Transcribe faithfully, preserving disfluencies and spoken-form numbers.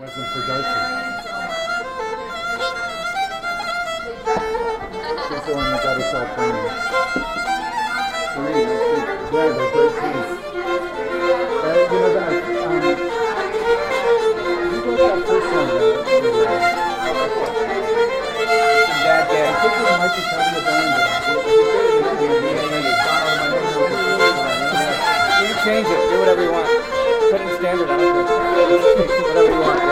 enthusiasm for Darcy. She's the one that got us all playing. Yeah, they're great teams. Uh, you know that, um, who wrote that first song? The, the, uh, That I day. think it might be part of the band, but You can change it. Do whatever you want. Put it in standard. I don't care. Whatever you want.